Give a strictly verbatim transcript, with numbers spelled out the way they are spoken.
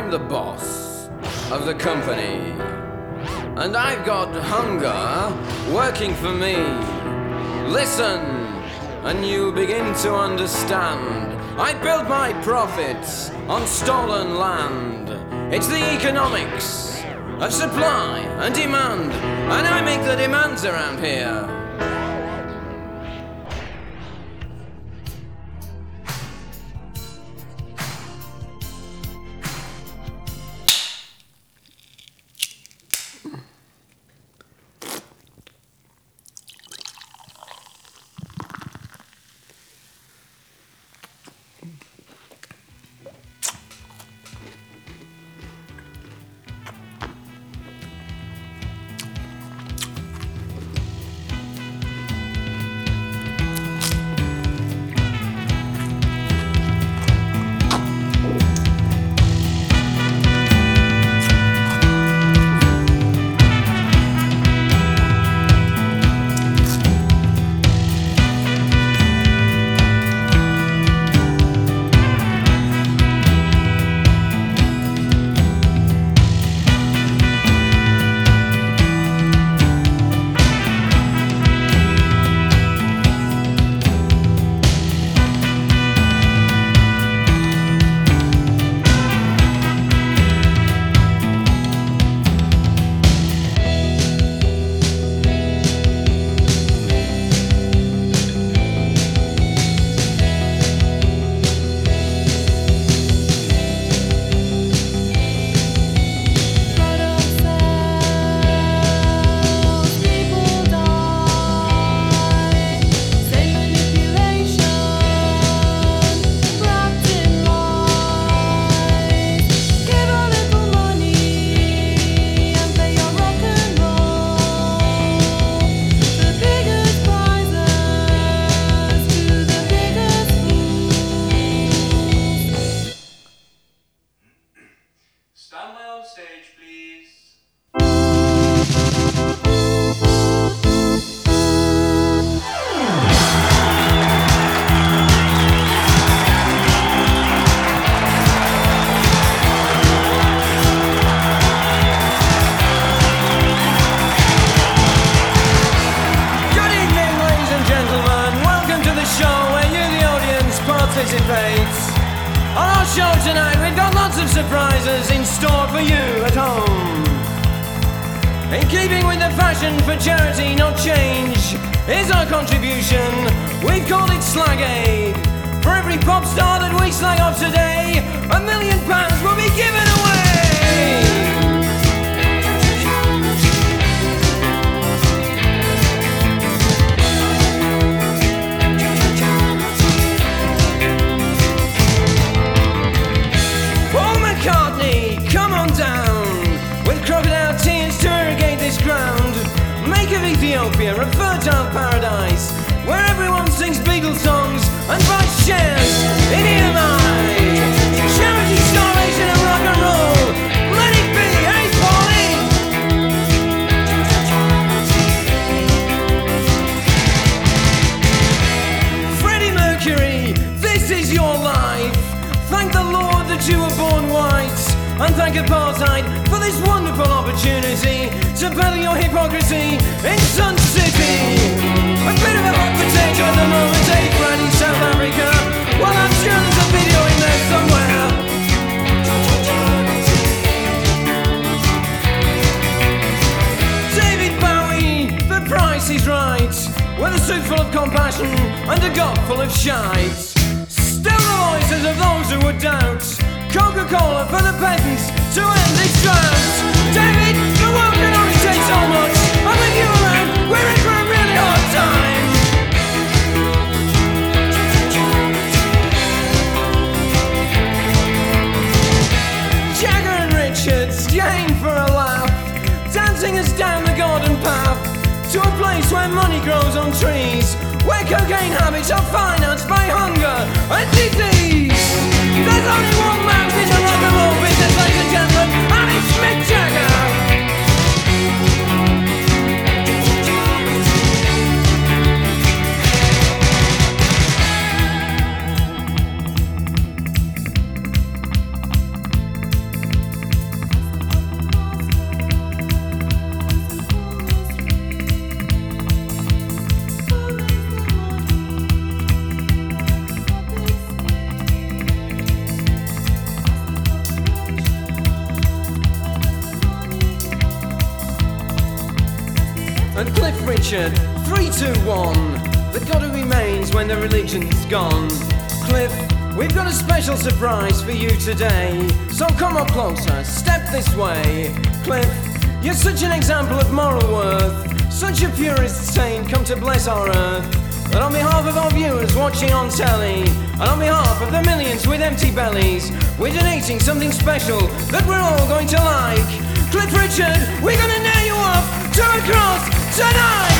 I'm the boss of the company, and I've got hunger working for me. Listen, and you'll begin to understand. I build my profits on stolen land. It's the economics of supply and demand, and I make the demands around here. On our show tonight, we've got lots of surprises in store for you at home. In keeping with the fashion for charity, not change, is our contribution. We've called it Slag Aid. For every pop star that we slag off today, a million pounds will be given away. Ethiopia, a fertile paradise where everyone sings Beatles songs and buys shares in E M I. Charity, starvation and rock and roll. Let it be, hey Paulie! Freddie Mercury, this is your life. Thank the Lord that you were born white, and thank apartheid for this wonderful opportunity to battle your hypocrisy in Sun City. A bit of a hot potato at the moment, eh, right in South Africa? Well, I'm sure there's a video in there somewhere. David Bowie, The Price is Right, with a suit full of compassion and a gut full of shite. Still the voices of those who would doubt. Coca-Cola for the peasants to end this drought. David, the world can only take so much. I'm with you around, we're in for a really hard time. Jagger and Richards, Jane for a laugh, dancing us down the garden path to a place where money grows on trees, where cocaine habits are financed by hunger and disease. There's only one man in the rock and roll business, ladies and gentlemen, and it's Mick Jagger. Richard, three, two, one. The God who remains when the religion's gone. Cliff, we've got a special surprise for you today. So come up closer, step this way. Cliff, you're such an example of moral worth, such a purist saint come to bless our earth. And on behalf of our viewers watching on telly, and on behalf of the millions with empty bellies, we're donating something special that we're all going to like. Cliff Richard, we're gonna nail you off to a cross tonight!